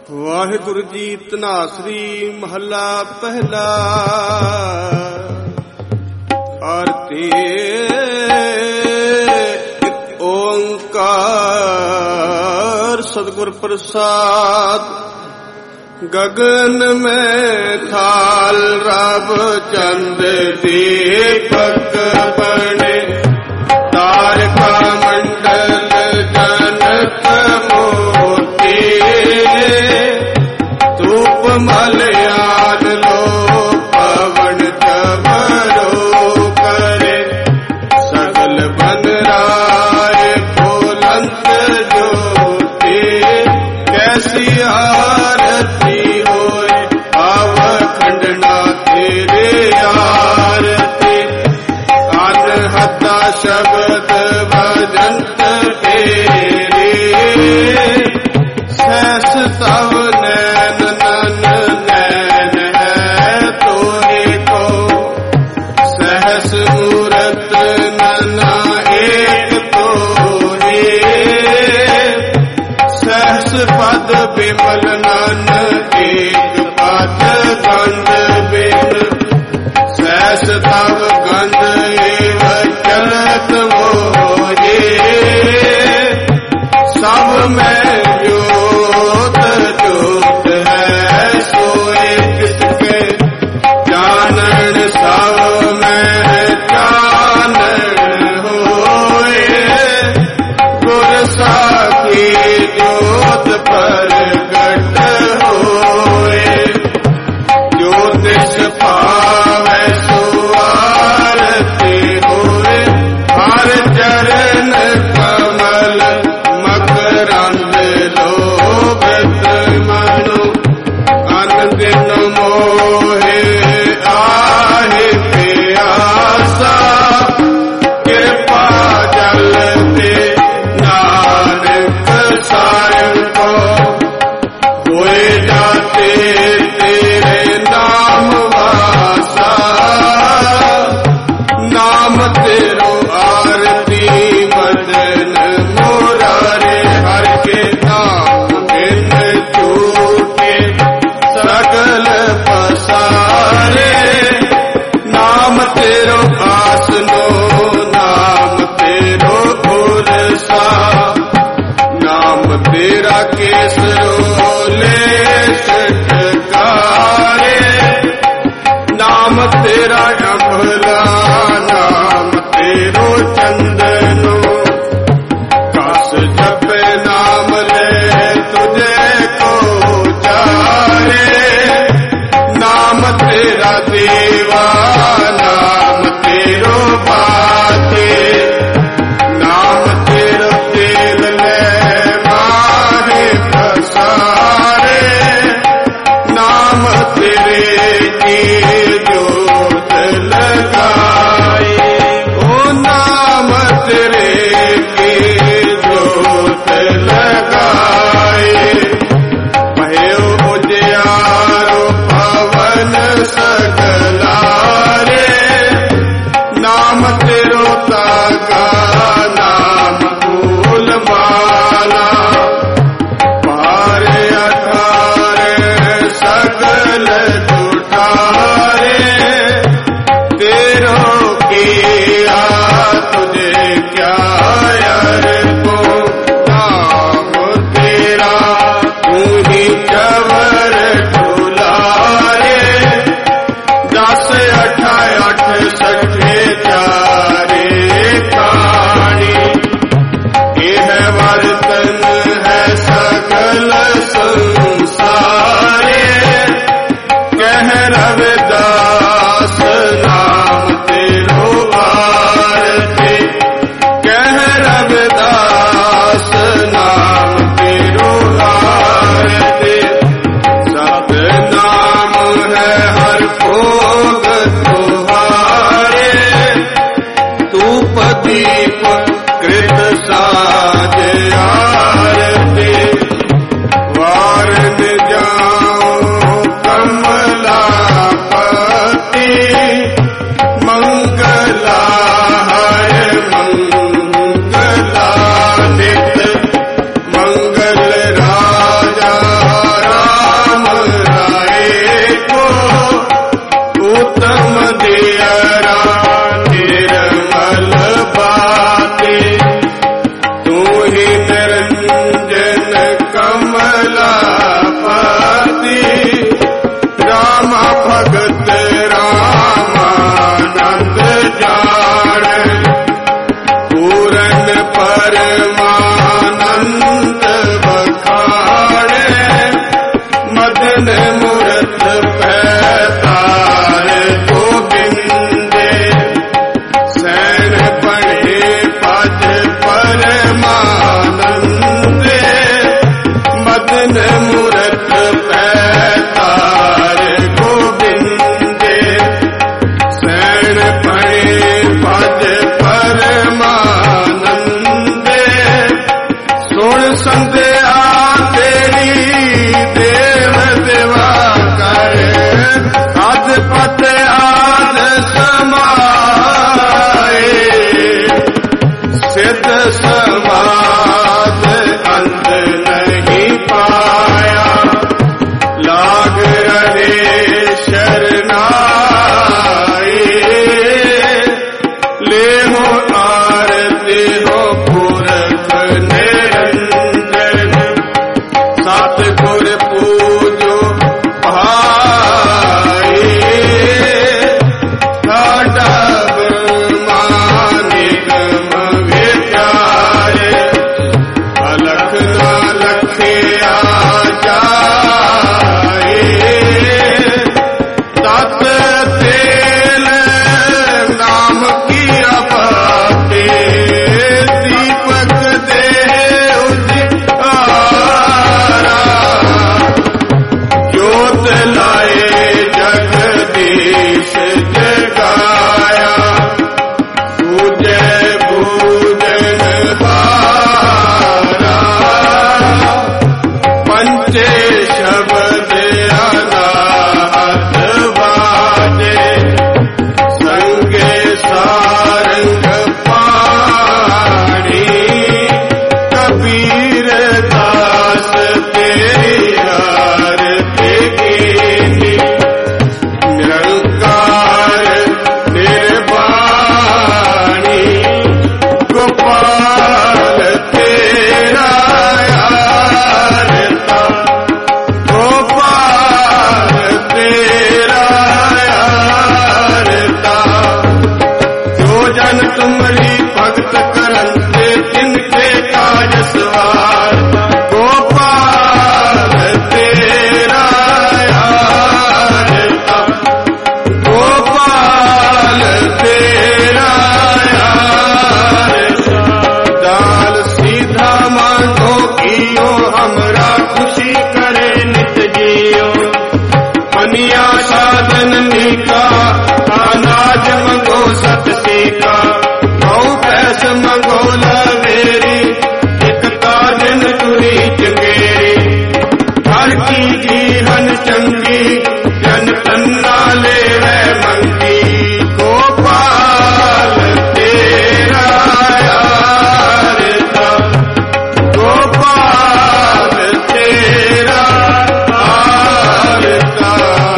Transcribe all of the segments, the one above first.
ਵਾਹਿਗੁਰੂ ਜੀ ਧਨਾਸਰੀ ਮਹੱਲਾ ਪਹਿਲਾ। ਆਰਤੀ ਇੱਕ ਓੰਕਾਰ ਸਤਿਗੁਰ ਪ੍ਰਸਾਦ। ਗगन में थाल रब चंद दीपक बने, तारका मंडल जनक मोती, धूप मलयान लो पवन चमरो करे, सगल बन राय फूलंत ज्योति, कैसी आरती होए आव खंडना तेरे आरती, अनहता शब्द भजंत तेरे, सहस तव नैन नन नैन है तोरे को, सहस मूरत नना एक तोरे, सहस पद विमल नन एक पद गंध बिन, सहस तव गंध एव चलत मोहे, सब में ज्योत ज्योत है सोए किसके, जानन सब में जानन होए, गुर साखी ज्योत प्रगट होए, ज्योतिष पावै सो आरती होए, हर चरण कमल मकरंद लोभित मनु, अनदिन मोहे आहे प्यासा, कृपा जल दे नानक सायं को, होए जाते तेरे नाम वासा, नाम तेरो आरती मदन मुरारे, हर के नाम बिन छूटे सगल पसारे, नाम तेरो आसनो नाम तेरो उरसा, नाम तेरा केसरो ले सटकारे, नाम तेरा अमला नाम तेरो चंदनो, कास जपे नाम ले तुझे को जारे, नाम तेरा देवा नाम तेरो बाते, नाम तेरो तेल ले माहे मोहन मूरत पैतार गोबिंदे सैन पड़े भज परमानंदे सुन संध्या तेरी देव देवा करे अधपत आद समाए सिद्ध समाध अंत नहीं पाया लाग रहे शरणाए ले हो आरती हो पुरख निरंजन सतगुर पूजो भाई ठाडा मानिगम विचारे अलख ना लखिया जाए तत तेल नाम किया बाते दीपक दे उजियारा ज्योत लाए जगदीश जगाया पूजे पूजन हारा पंचे शब्द अनाहत बाजे संगे सारंग पाणी कबीर दास तेरी आरती कीनी निरंकार निर्वाणी गोपाल तेरा आरता गोपाल तेरा आरता जो जन तुमरी भक्त करंते तिनके काज सवारता गोपाल तेरा आरता गोपाल तेरा आरता दाल सीधा मांगो कियो हमरा खुशी करे नित जियो पनिया साधन नीका अनाज मंगो सत सीका गौ पैस मंगो लवेरी एक काजन तुरी चकेरी हर की जीवन चंगी जन तन्ना ले मंगी गोपाल तेरा आरता गोपाल तेरा आरता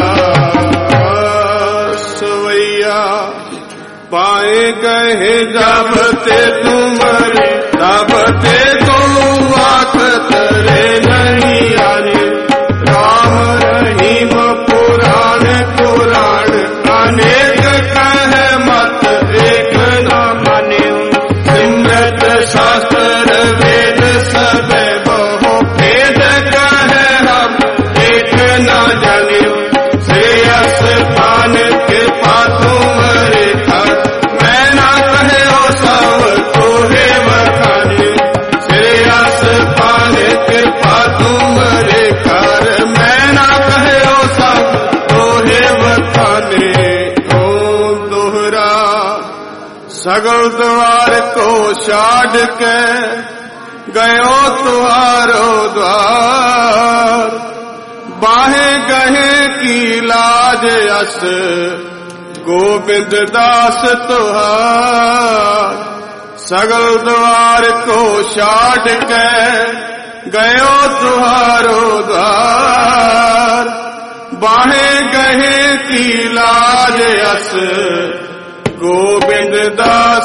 सवैया पाए गए जब ते तुम्हारे तब ते तुम आख तरे नहीं आने राम रहीम पुराण पुराण अनेक कह मत एक न माने सिमरत शास्त्र वेद सब बहु भेद कह हम एक न जाने श्रेयस पान कृपा तुम्हारे घर मैं ना कहे ओ सब तोहे बखाने श्रेयस पान कृपा तुम्हारे घर मैं ना कहे ओ सब तोहे बखाने ओ दोहरा सगल द्वार को छाड़ के गयो तुहारो द्वार बाहे गहे की लाज अस गोविंद दास तुहार सगल द्वार को छाड़ के गयो तुहारो द्वार बाहे गहे की लाज अस गोविंद दास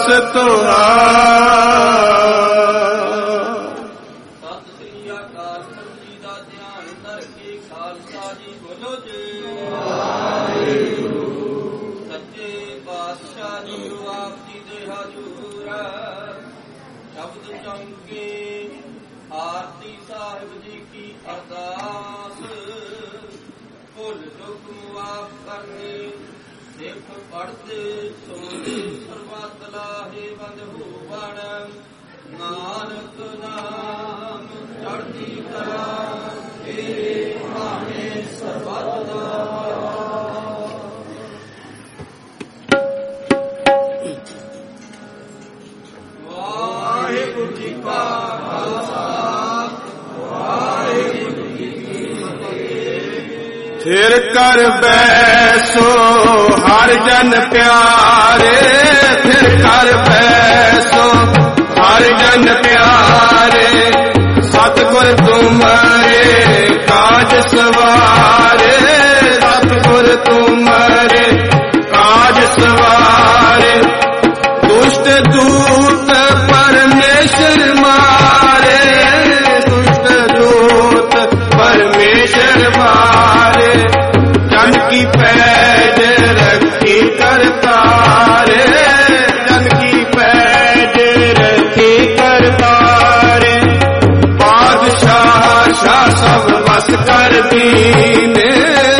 तुहार ਸਤਿ ਸ੍ਰੀ ਅਕਾਲ ਪੁਰਖ ਜੀ ਦਾ ਧਿਆਨ ਧਰ ਕੇ ਖਾਲਸਾ ਜੀ ਬੋਲੋ ਜੀ ਸੱਚੇ ਪਾਤਸ਼ਾਹ ਜੀ ਆਪ ਜੀ ਦੇ ਹਜ਼ੂਰ ਸ਼ਬਦ ਚੰਗੇ ਆਰਤੀ ਸਾਹਿਬ ਜੀ ਕੀ ਅਰਦਾਸ ਭੁੱਲ ਚੁੱਕ ਮਾਫ ਕਰਨੀ ਸਿਰਫ ਪੜ੍ਹਦੇ ਸੁਣਦੇ ਸਰਬੱਤ ਲਾਹੇ ਬੰਦ ਹੋਵਣ ਨਾਨਕ ਨਾਮ ਚੜ੍ਹਦੀ ਕਲਾ फिर कर बैसो हर जन प्यारे, फिर कर बैसो हर जन प्यारे, सतगुर तुम्हारे काज सवारे, सतगुर तुम्हारे काज सवारे। दुष्ट दूत परमेश्वर मारे, दुष्ट दूत परमेश्वर मारे, जन की पैज रखी करतारे, जन की पैज रखी करतारे। बादशाह शाह सब बस कर दीने,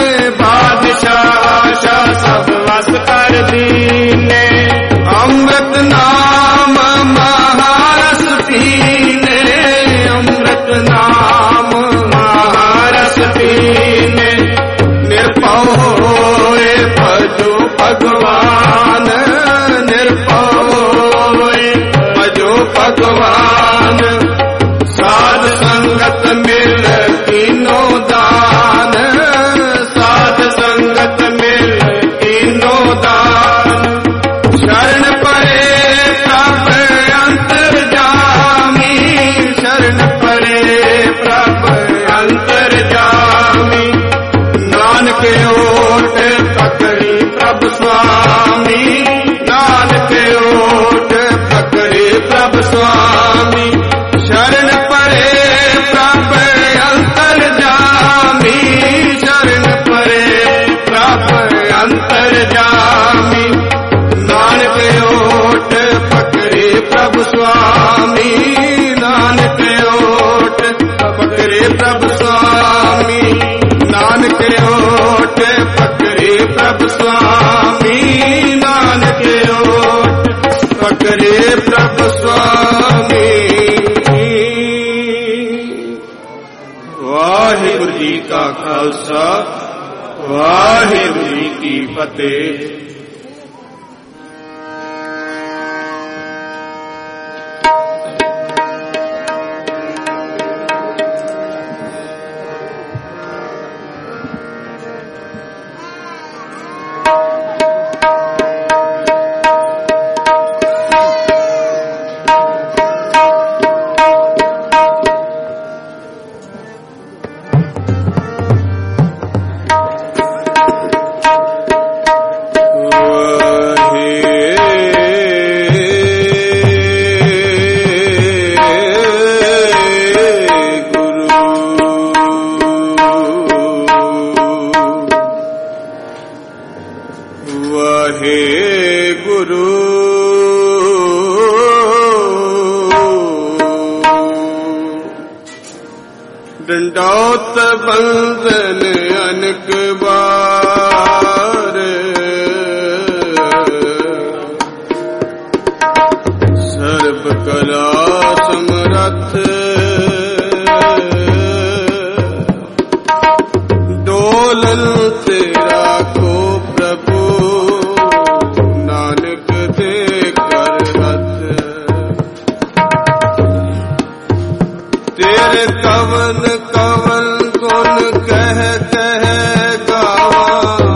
बादशाह शाह सब बस कर दीने। अमृत नाम महारस पीने, अमृत नाम महारस पीने। निर्भव होए भजो भगवान, निर्भव होए भजो भगवान। साध संगत मिल तीनों दान, साध संगत मिल तीनों दान। शरण परे प्रभ अंतर्जामी, शरण परे प्रभ अंतर्जामी। नानक ओट पकड़ी प्रभ स्वामी, नानक ओट पकड़ी प्रभ स्वामी। शरण परे प्रभ अंतर्जामी, शरण परे प्रभ अंतर्जामी। नानक ओट पकड़े प्रभु स्वामी, नानक ओट पकड़े प्रभु स्वामी, नानक ओट पकड़े प्रभु स्वामी, नानक ओट पकड़े प्रभु स्वामी। वाहिगुरु जी का खालसा, वाहिगुरु जी की फतेह। डंडौत बंधन अनक बार, सर्व कला समरथ। डोलन तेरा को प्रभु, नानक दे कर हथ। तेरे कवन कवन गुण कह कह गावा,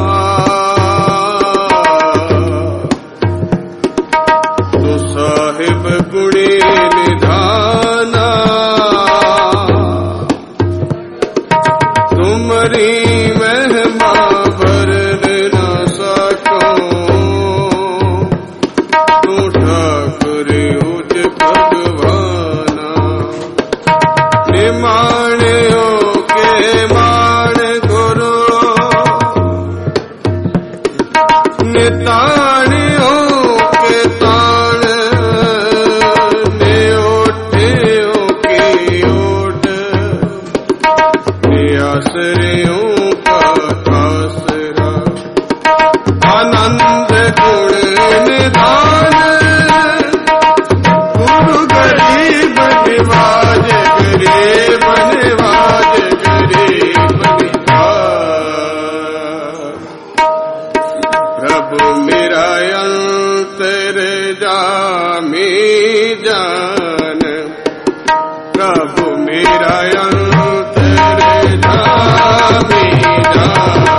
तो साहिब गुणी निधाना। तुमरी महिमा वर्णन न सको, तू ठाकुर उज भगवाना। निमाण्यो के मान गुरु, निताण्यो के ताण। निओठ्यो के ओठ, निआसरियों का आसरा। आनंद गुण निधान, गुरु गरीब निवाज, गरीब निवाज, गरीब निवाज। प्रभु मेरा अंतर जामी जान, प्रभु मेरा अंतर जामी जान।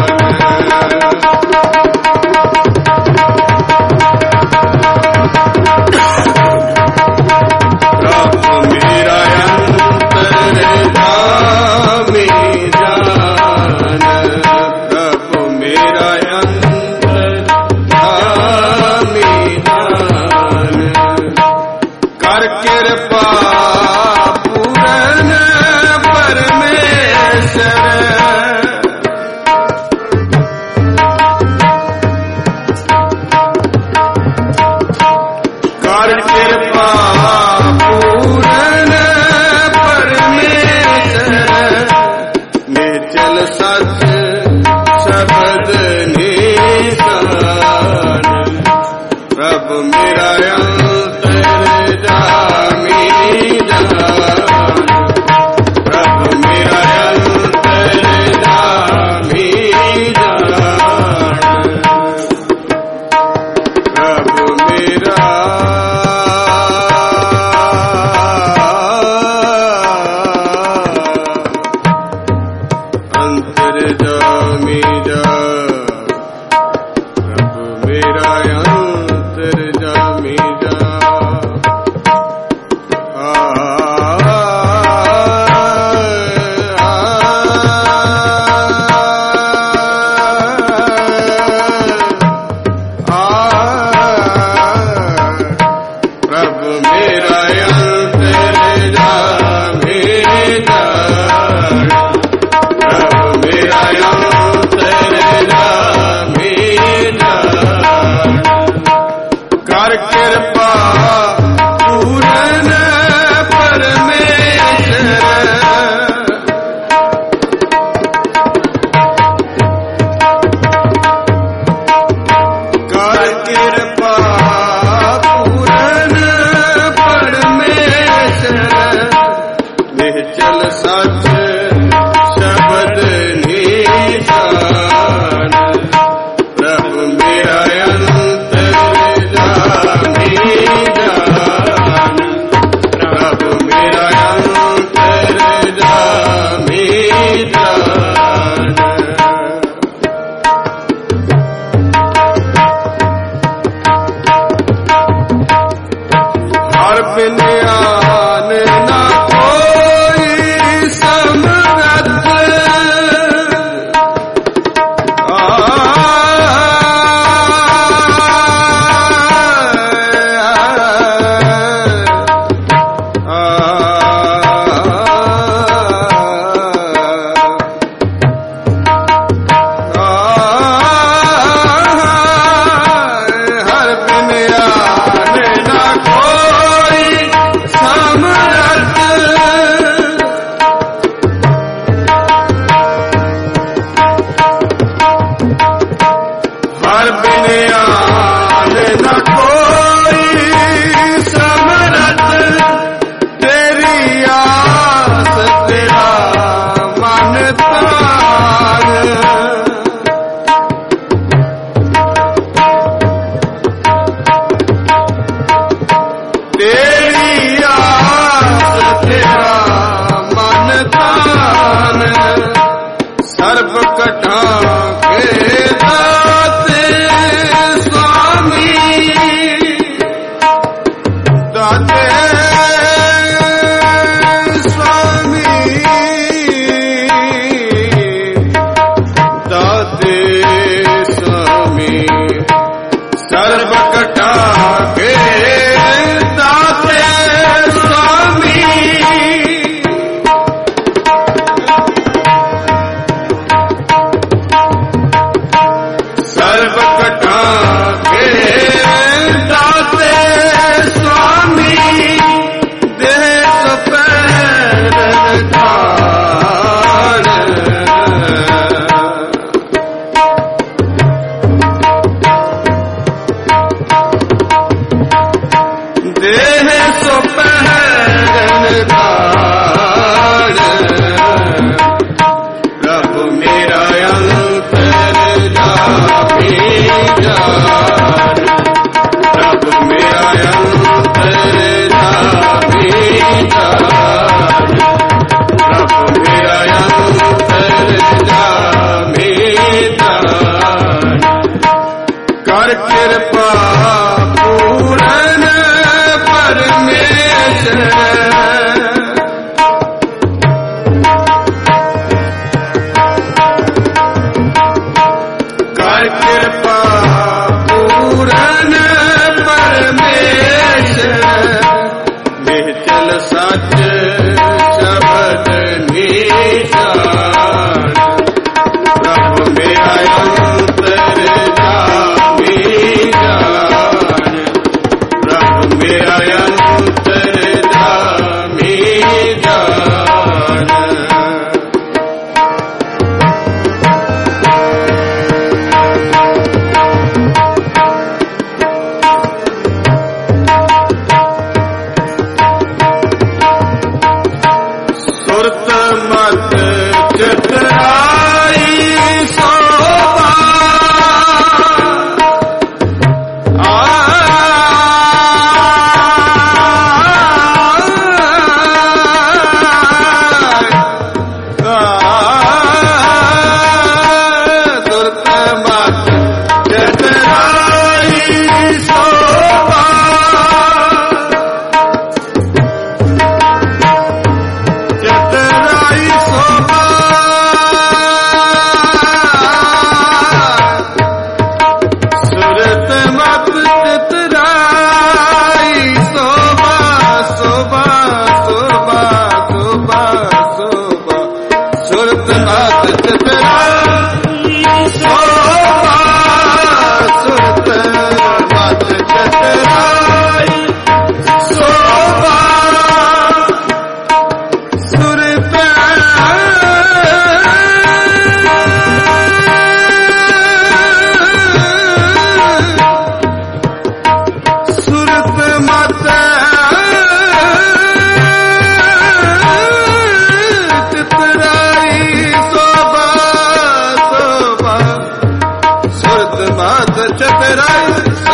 ਸੱਚ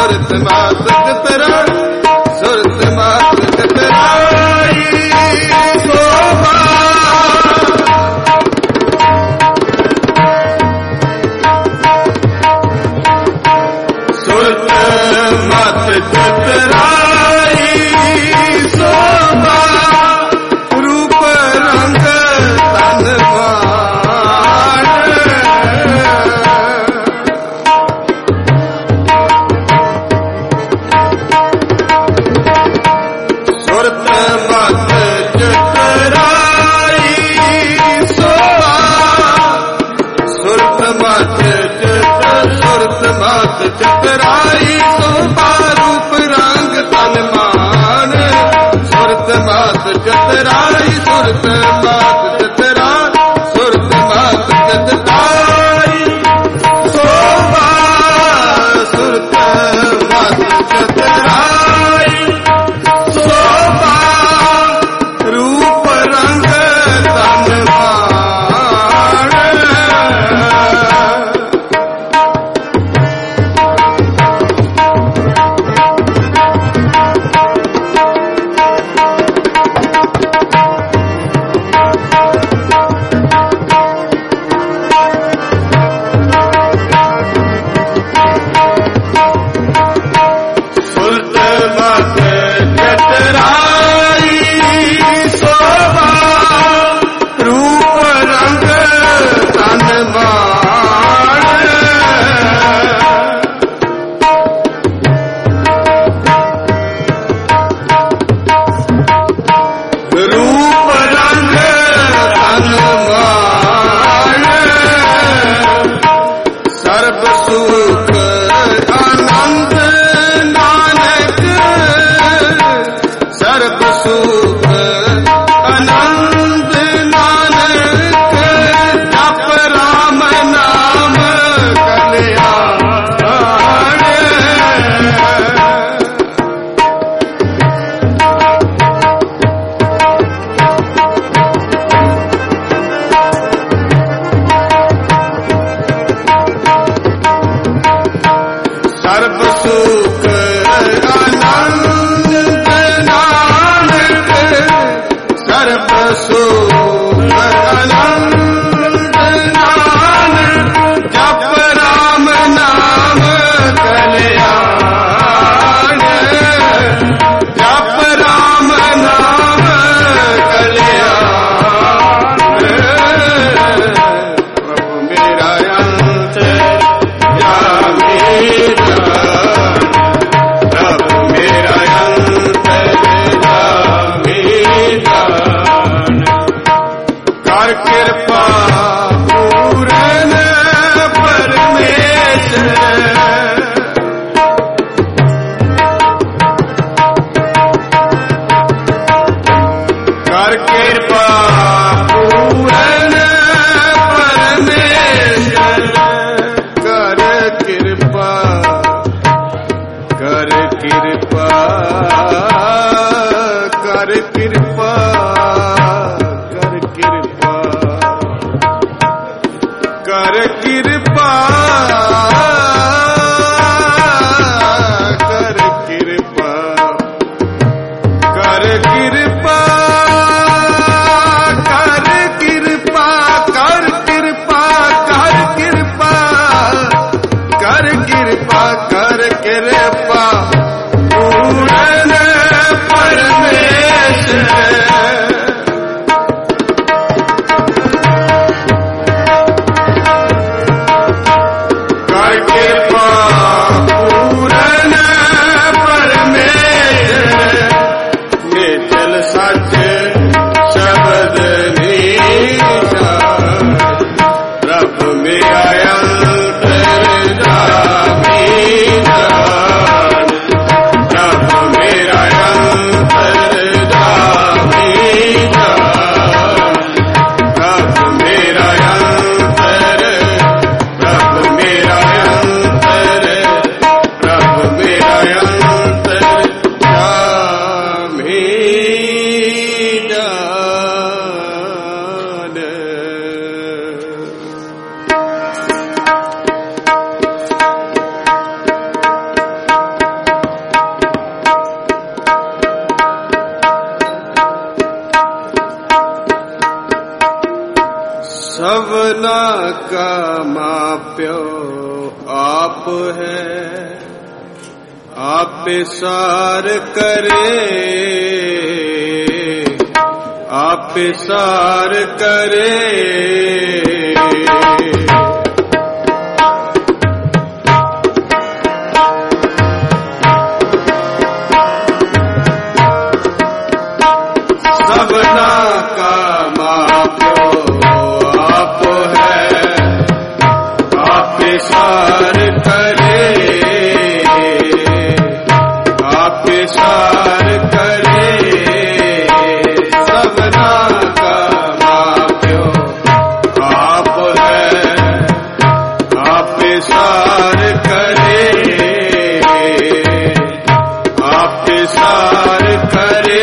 ਸੁਰਤ ਮਾਤ ਚਤਰਾਈ ਸੁਰਤ ਮਾਤ ਚਤਰਾਈ ਸੋਭਾ ਸੁਰਤ ਮਾਤ ਚਤਰਾਈ ਸੋਭਾ ਰੂਪ ਰੰਗ ਤਨ ਮਾਣ ਸੁਰਤ ਮਤ ਚਤਰਾਈ ਸੋਭਾ ਸੁਰਤ ਮਤ ਚਤਰਾਈ ਸੋਭਾ ਰੂਪ ਰੰਗ ਤਨ ਮਾਨ ਸੁਰਤ ਮਤ ਚਤਰਾਈ ਸੁਰਤ ਮਤ ਚਤਰਾਈ ਸੁਰਤ ਮਤ ਚਤਰਾਈ ਸੋਭਾ ਸੁਰਤ ਮਤ ਚਤਰਾਈ ਸੋਭਾ ਰੂਪ ਰੰਗ ਤਨ ਮਾਨ ਸਰਬ ਸੁਖ ਆਨੰਦ ਨਾਨਕ ਸਰਬ ਸੁਖ ਆਨੰਦ ਨਾਨਕ ਜਪ ਰਾਮ ਨਾਮ ਕਲਿਆਣ ਜਪ ਰਾਮ ਨਾਮ ਕਲਿਆਣ ਪ੍ਰਭੂ ਮੇਰਾ ਅੰਤ ਕਰ ਕਿਰਪਾ ਪੂਰਨ ਪਰਮੇਸ਼ਰ ਕਰ ਕਿਰਪਾ ਪੂਰਨ ਪਰਮੇਸ਼ਰ ਕਰ ਕਿਰਪਾ ਕਰ ਕਿਰਪਾ ਕਰ ਕਿਰਪਾ ਕਰ ਕਿਰਪਾ ਕਰ ਕਿਰਪਾ ਕਰ ਕਿਰਪਾ ਕਰ ਕਿਰਪਾ ਕਰ ਕਿਰਪਾ ਕਰ ਕਿਰਪਾ ਕਰ ਕਿਰਪਾ ਕਰ ਕਿਰਪਾ ਕਰ ਕਿਰਪਾ ਪੂਰਨ ਪਰਮੇਸ਼ਰ सबना का माप्यो आप है, आप सार करे, आप सार करे। सबना का माप्यो आप है, आप सार करे, आप सार करे। सबना का माप्यो आप है, आप सार करे, आप सार करे,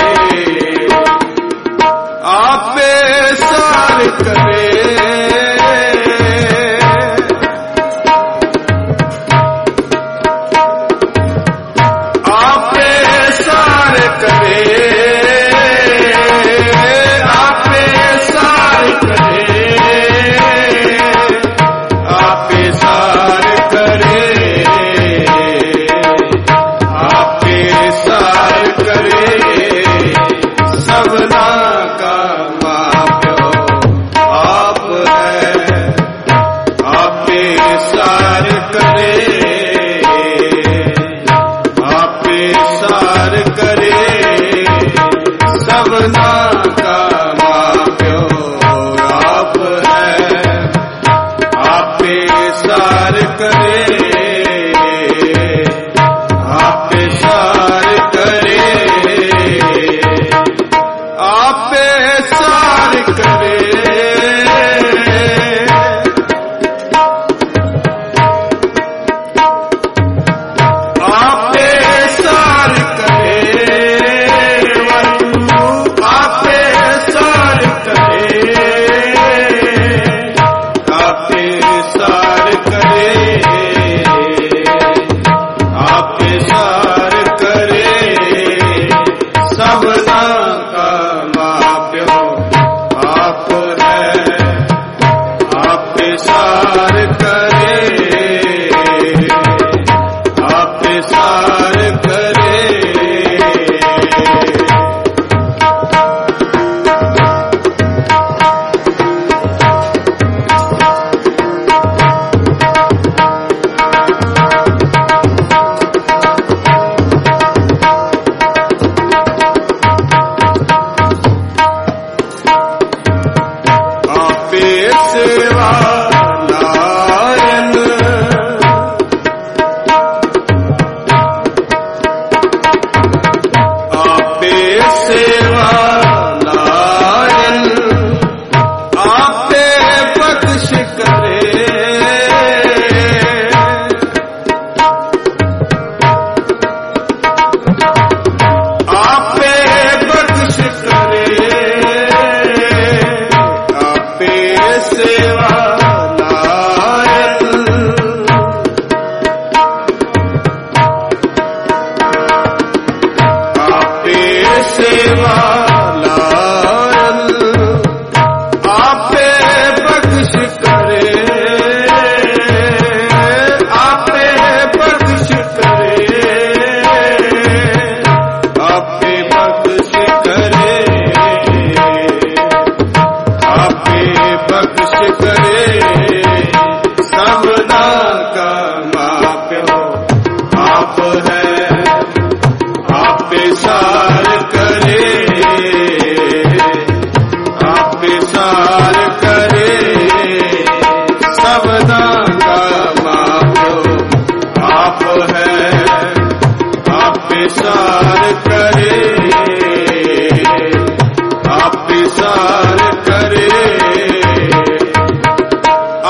आप सार करे। आप सार करे, आप सार करे, आप सार करे, आप सार करे। सबना का माप्यो आप है, आप सार करे, आप सार करे। सबना का माप्यो आप है, आप सार करे, आप सार करे, आप सार करे। आप सार करे, आप सार करे, आप सार करे, आप सार करे। सबना का माप्यो आप है, आप सार करे, आप सार करे। आप सेवा नारायण, आप सेवा नारायण, आप बख्श करे, आप बख्श करे, आप सेवा नारायण, आप सेवा नारायण, आप बख्श करे, आप बख्श करे, आप बख्श करे, आप बख्श करे। सबना का माप्यो आप है, आप सार करे, आप सार करे। सबना का माप्यो आप है, आप सार करे, आप सार करे।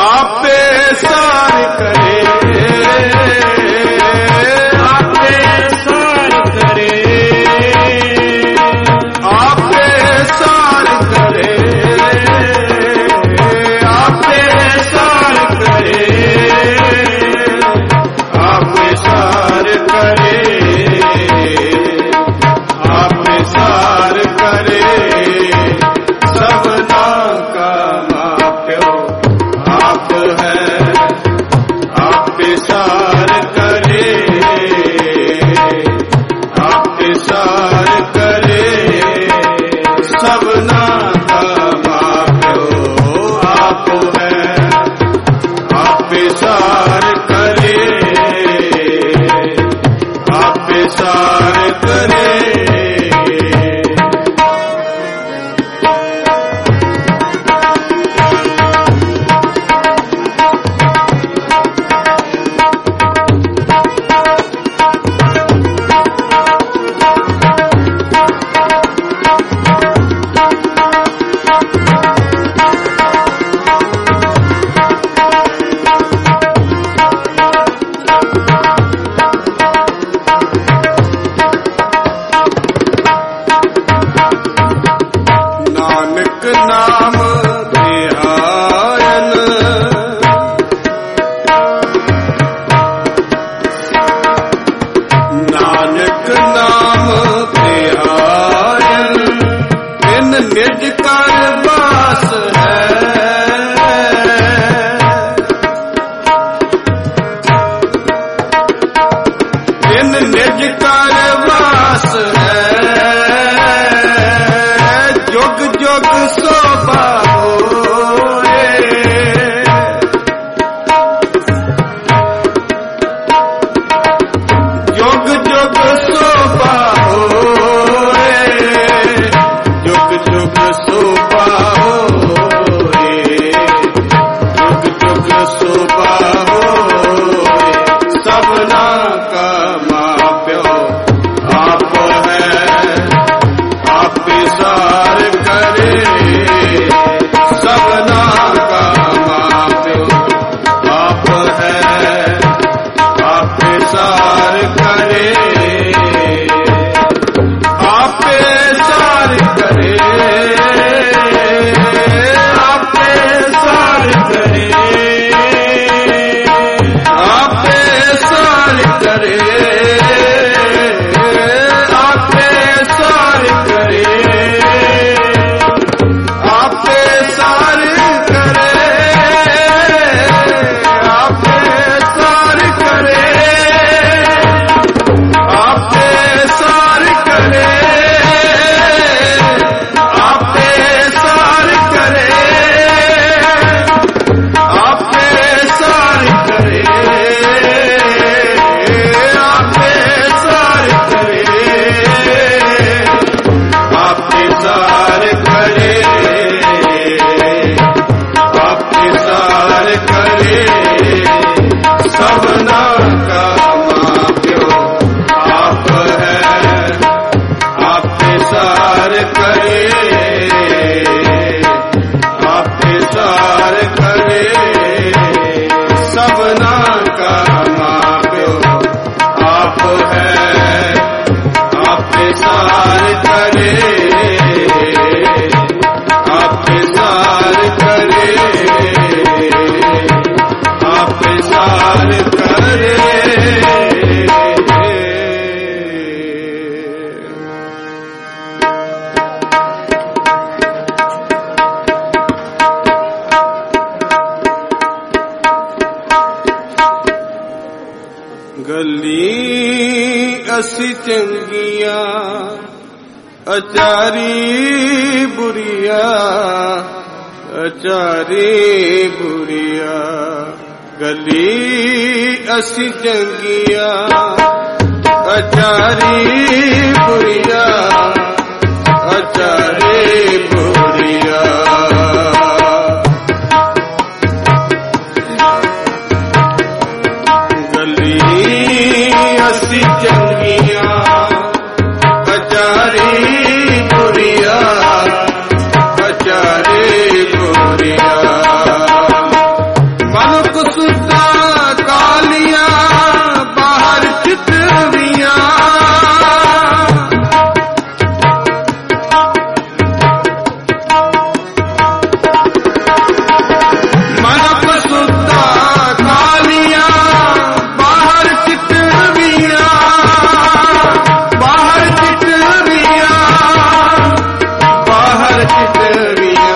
निज कर वास है, जुग जुग शोभा होए। जुग जुग शोभा होए, जुग जुग शोभा होए, जुग जुग शोभा होए। सबना का मां प्यो आप है, आप सार करे। सबना का मां प्यो आप है, आप सार करे। आप सार करे, आप सार करे, आप सार करे, आप सार करे, आप सार करे, आप सार करे, आप सार करे, आप सार करे, आप सार करे, आप सार करे, आप सार करे, आप सार करे। सबना का मां प्यो आप है, आप सार करे, आप सार करे। सबना का मां प्यो आप है, आप सार करे, आप सार करे, आप सार करे। गली असी चंगिया, अचारी बुरिया, अचारी बुरिया। गली असी चंगिया, अचारी बुरिया, अचारी बुरिया। गली असी चंगिया, अचारी बुरिया, अचारी बुरिया। मनुख सुता कालिया, बाहर चितविया। मनुख सुता कालिया, बाहर चितविया, बाहर चितविया, बाहर चितविया,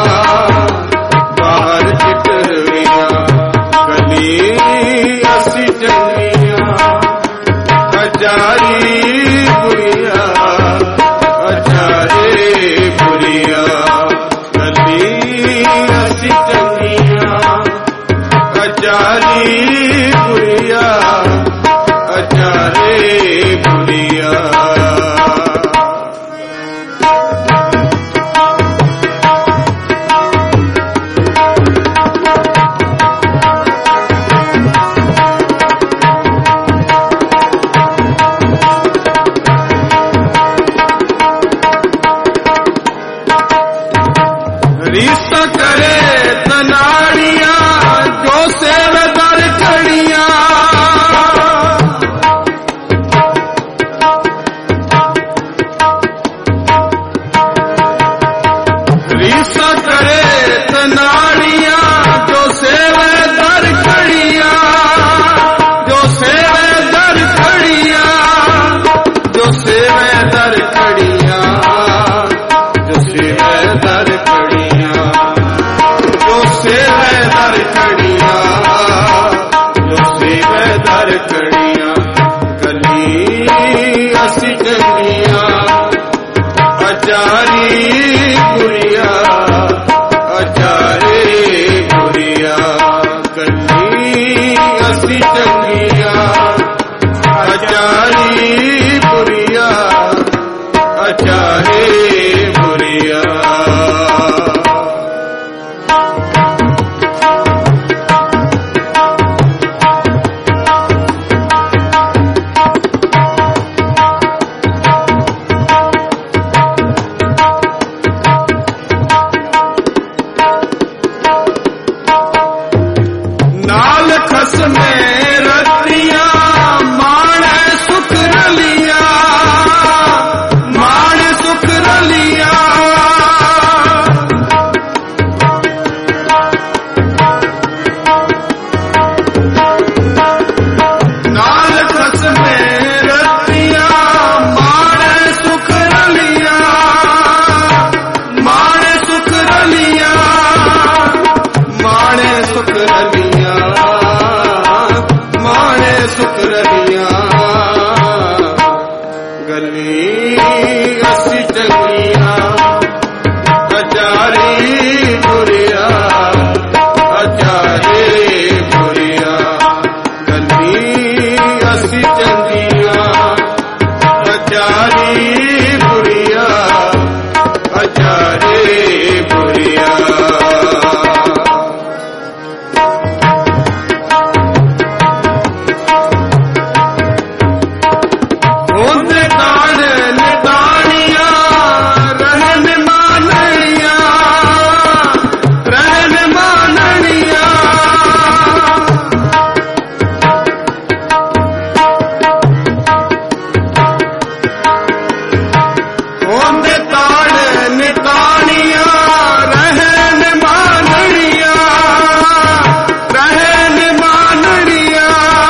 बाहर चितविया। गली असी चंगिया, अचारी बुरिया, अचारी बुरिया। गली असी चंगिया, अचारी बुरिया, अचारी बुरिया। रिश्ता करे तनाड़िया, जो सेवदर खड़िया। रिश्ता करे तनाड़िया, जो सेवदर खड़िया, जो सेवदर खड़िया, जो सेवदर खड़िया, जो सेवदर खड़िया, जो सेवदर खड़िया, जो सेवदर खड़िया। गली खस में रतिया माणे सुख रलिया माणे सुख रलिया नाल खस में रतिया माणे सुख रलिया माणे सुख रलिया माणे सुख रलिया माणे सुख रलिया गली असी चंगिया अचारी बुरिया अचारे बुरिया गली असी चंगिया अचारी बुरिया अचारे बुरिया होंदे कान नितानिया रहन माननिया रहन माननिया होंदे कान नितानिया रहन माननिया रहन माननिया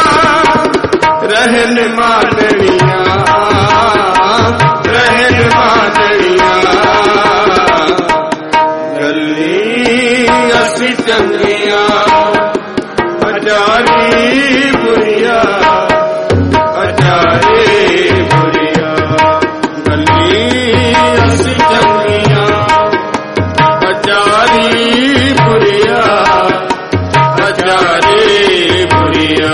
रहन माननिया रहन माननिया गली असी चंगिया अचारी बुरिया अचारे बुरिया गली असी चंगिया अचारी बुरिया अचारे बुरिया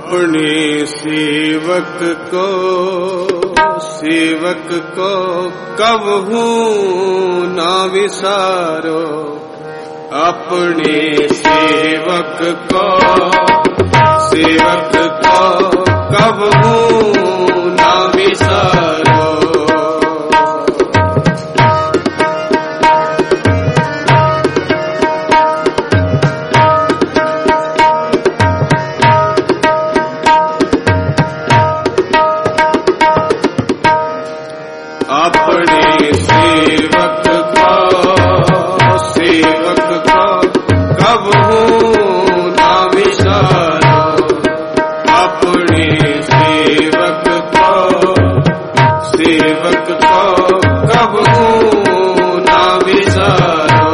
अपने सेवक को कबहू ना विसारो। अपने सेवक को कबहू ना विसारो। अपने सेवक को कबहू ना विसारो। अपने सेवक को कबहू ना विसारो।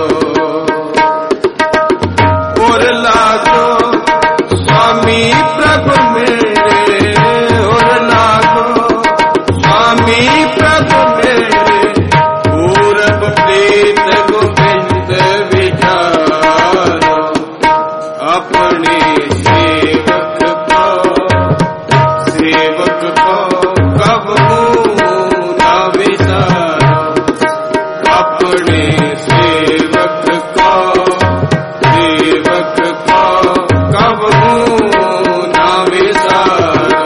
और लागो स्वामी प्रभु मेरे, और लागो स्वामी प्रभु मेरे, पूरब प्रीत गोविंद विचारो। अपने सेवक को कबहू ना विसारो। अपने सेवक को कबहू ना विसारो।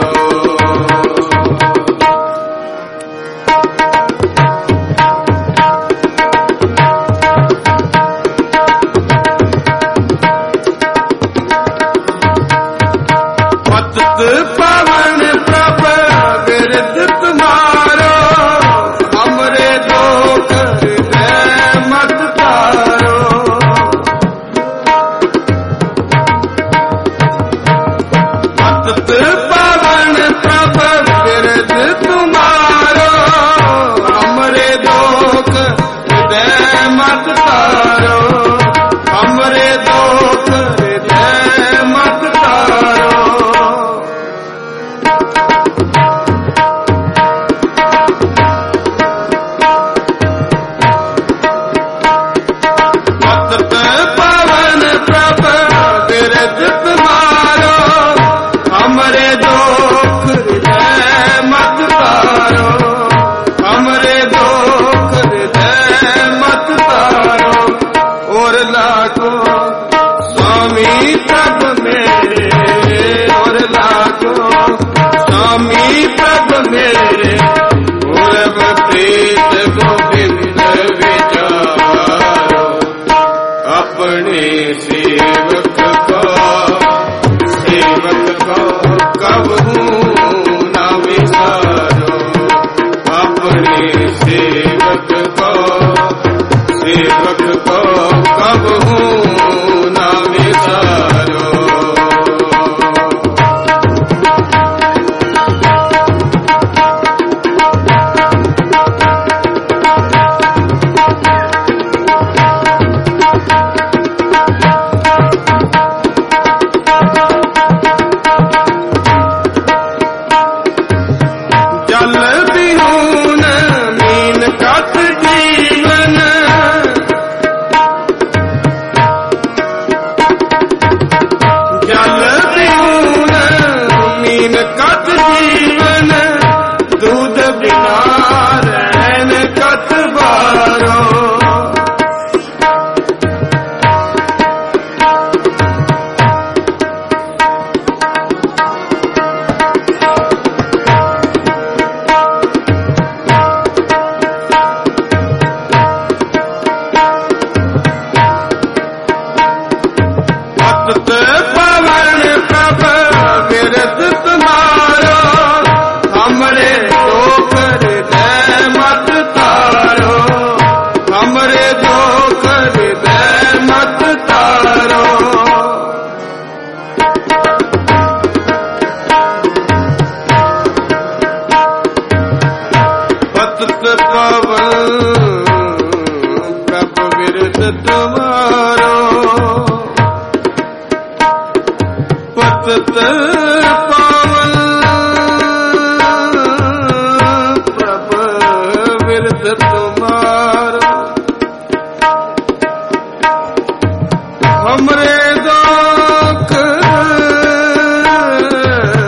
पतित पावन प्रभ विरध तुम्हारो, हमरे दोख हृदय मत तारो। पतित पावन प्रभ विरध तुम्हारो, हमरे दोख हृदय मत तारो। हमरे दोख हृदय मत तारो। पतित पावन प्रभ विरध तुम्हारो, हमरे दोख हृदय मत तारो। हमरे दोख हृदय मत तारो। और लागो स्वामी प्रभु मेरे, और लागो स्वामी प्रभु मेरे, पूरब प्रीत गोविंद विचारो। अपने सेवक को कबहू ना विसारो। अपने सेवक को कबहू ना विसारो। जल बिहून मीन कत जीवन, जल बिहून मीन कत जीवन, दूध बिना रहन कत बारो। पतित पावन प्रभ विरध तुम्हारो, हमरे दोख हृदय मत तारो। हमरे दोख हृदय मत तारो। पतित पावन प्रभ विरध तुम्हारो, पतित पावन प्रभ विरध तुम्हारो। हमरे दोख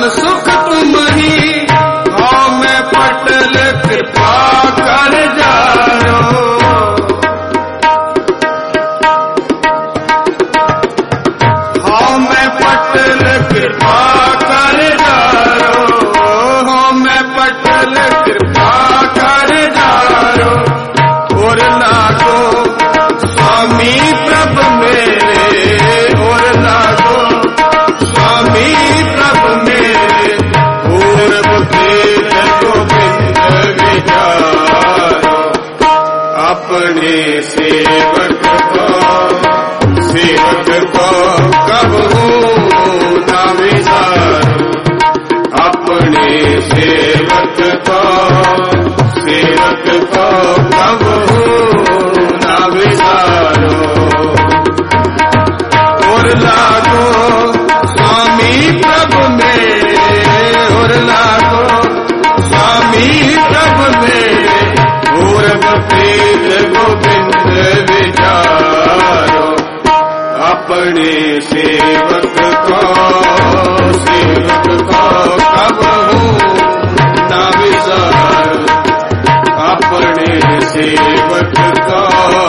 सुख तुम ही हो मैं पटल कृपा कर जारो हो मैं पटल कृपा कर जारो हो मैं पटल कृपा कर जारो और लागो स्वामी प्रभु मेरे और लागो स्वामी प्रभु मेरे पूर्व वेद गोविंद विचारो अपने सेवक को कबहू न विसारो अपने सेवक को कबहू न विसारो और लागो स्वामी प्रभु मेरे और लागो स्वामी प्रभु मेरे पूर्व वेद गोविंद विचारो अपने सेवक को कबहू न विसारो अपने सेवक को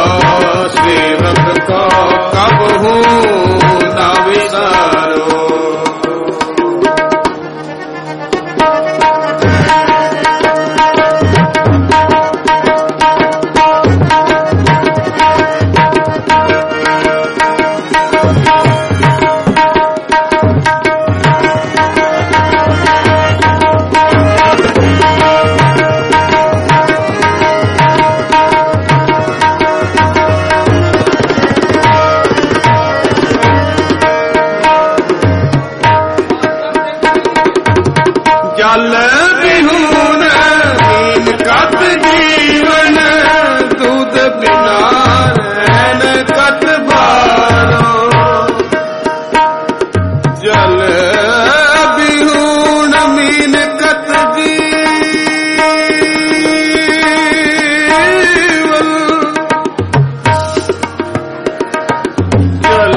कबहू न विसारो जल बिहून हीन कत जीवन दूध बिना रहन कत बारो जल बिहून मीन कत जीवन जल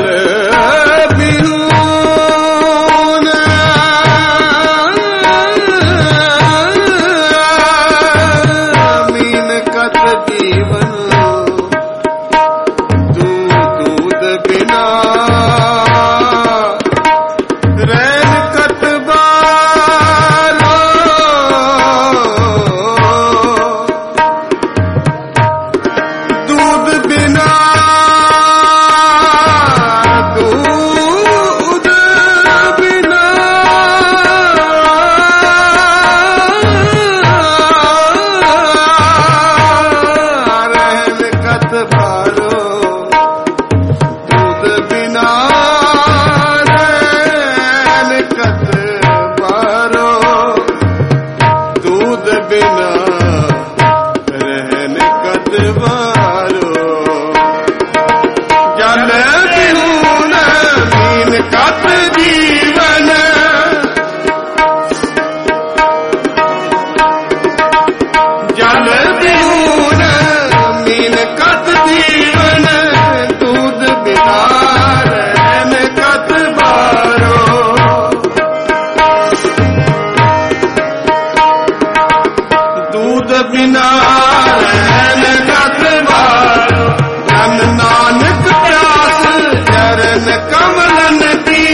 बिना रहन कत बारो जन नानक प्यास चरण कमलन की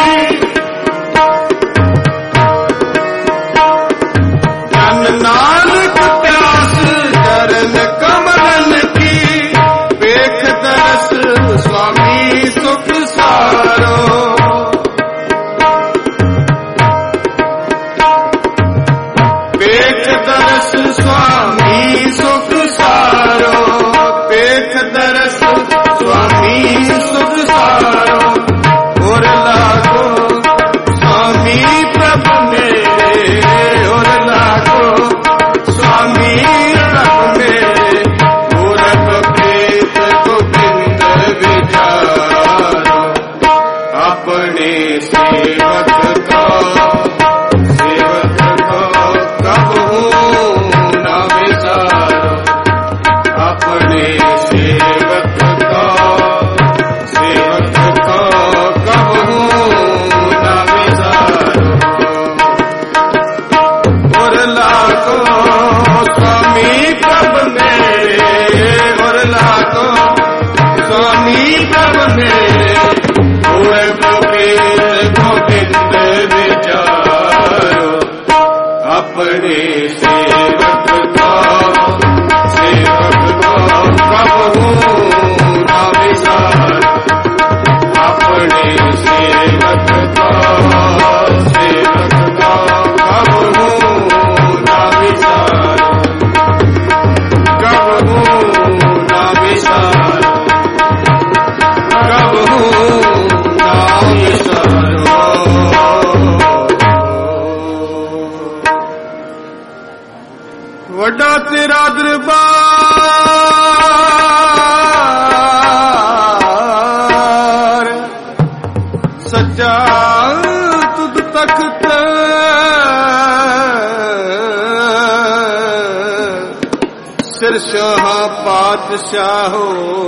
जन नानक प्यास चरण कमलन की पेख तरस स्वामी सुख सारो पेख तरस स्वामी सुख सारो पेख तरस स्वामी सुख सारो और लागो स्वामी प्रभु मेरे और लागो स्वामी प्रभु मेरे पूरब वेद गोविंद विचारो अपने सेवक को कबहू न विसारो अपने सेवक को कबहू न विसारो ਵੱਡਾ ਤੇਰਾ ਦਰਬਾਰ, ਸੱਚਾ ਤੁਧ ਤਖਤ, ਸਿਰ ਸ਼ਾਹ ਪਾਤਸ਼ਾਹੋ,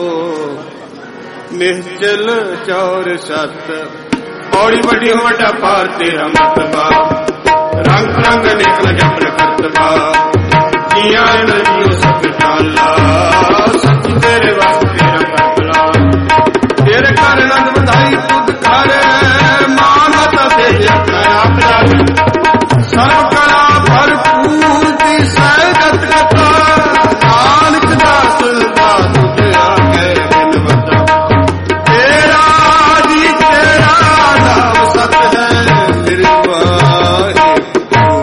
ਨਿਹਚਲ ਚੌਰ ਸਤ। ਪੌੜੀ ਵੱਡੀ ਵੱਡਾ ਪਾਰ ਤੇਰਾ ਮਰਤਬਾ, ਰੰਗ ਰੰਗ ਨਿਕਲ ਜਪਨ ਕਰਤਬਾ, ਜੀਆਂ ਨਦੀਓ ਸਭ ਟਾਲਾ, ਸੱਚ ਤੇਰੇ ਵਸ ਤੇਰਾ ਕਰਤਲਾ। ਤੇਰੇ ਘਰ ਆਨੰਦ ਵਧਾਈ ਤੁਧ ਘਰ, ਮਾਨਤਾ ਤੇ ਆਪਣਾ ਆਪ ਲਾਗ, ਸਰਬ ਕਲਾ ਭਰਪੂਰ ਦੀ ਸਹਿਜਤ ਕਥਾ, ਨਾਨਕ ਦਾਸ ਦਾ ਤੁਧ ਆਗੇ ਬਿਨ ਵਤਾ। ਤੇਰਾ ਜੀ ਤੇਰਾ ਨਾਮ ਸਤ ਹੈ ਮੇਰੇ ਵਾਹਿਗੁਰੂ।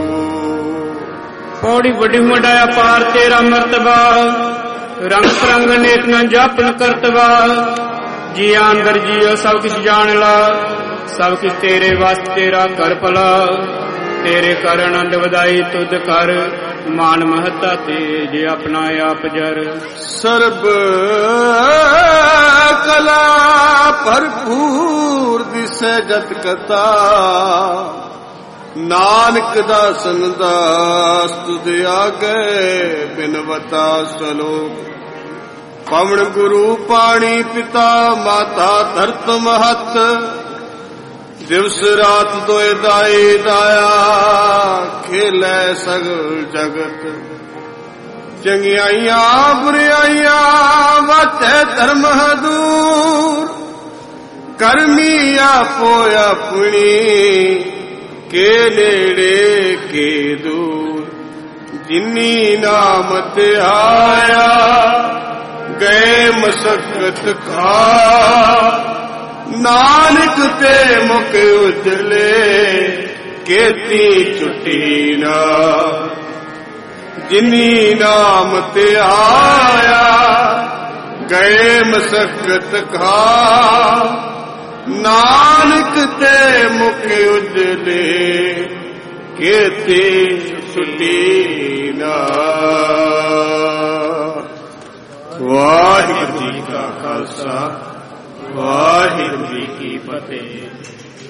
ਪੌੜੀ ਵੱਡੀ ਵਡਾਇਆ ਪਾਰ ਤੇਰਾ ਮਰਤਬਾ, ਰੰਗ ਰੰਗ ਨੇਕ ਨ ਜਾਪਨ ਕਰਤਵਾ। ਜੀ ਅੰਦਰ ਜੀਓ ਸਭ ਕਿਛ ਜਾਣ ਲਾ, ਸਭ ਕਿਛ ਤੇਰੇ ਵਸ ਤੇਰਾ ਕਰ ਭਲਾ। ਤੇਰੇ ਕਰ ਆਨੰਦ ਵਧਾਈ ਤੁਧ ਕਰ, ਮਾਨ ਮਹੱਤਾ ਤੇਜ ਆਪਣਾ ਆਪ ਜਰ। ਸਰਬ ਕਲਾ ਭਰਪੂਰ ਦਿਸੈ ਜਤ ਕਥਾ, ਨਾਨਕ ਦਾਸਨ ਦਾਸ ਤੁਧ ਆਗੇ ਬਿਨਵਤਾ ਸਲੋਕ। ਪਵਨ ਗੁਰੂ ਪਾਣੀ ਪਿਤਾ ਮਾਤਾ ਧਰਤ ਮਹਤ, ਦਿਵਸ ਰਾਤ ਦੋਇ ਦਾਈ ਦਾਇਆ, ਖੇਲੇ ਸਗਲ ਜਗਤ। ਚੰਗਿਆਈਆਂ ਬੁਰਿਆਈਆਂ ਵਾਚੈ ਧਰਮ ਦੂਰ, ਕਰਮੀ ਆਪੋ ਆਪਣੀ ਕੇ ਨੇੜੇ ਕੇ ਦੂਰ। ਜਿਨੀ ਨਾਮ ਤੇ ਆਇਆ ਗਏ ਮਸਕਤ ਖਾ, ਨਾਨਕ ਤੇ ਮੁਖ ਉਜਲੇ ਕੀਤੀ ਛੁੱਟੀ ਨਾ। ਜਿਨੀ ਨਾਮ ਤੇ ਆਇਆ ਗਏ ਮਸਕਤ ਖਾ, ਨਾਨਕ ਤੇ ਮੁਖ ਉਜਲੇ ਕੀਤੀ ਛੁੱਟੀ ਨਾ। ਵਾਹਿਗੁਰੂ ਜੀ ਕਾ ਖਾਲਸਾ, ਵਾਹਿਗੁਰੂ ਜੀ ਕੀ ਫਤਿਹ।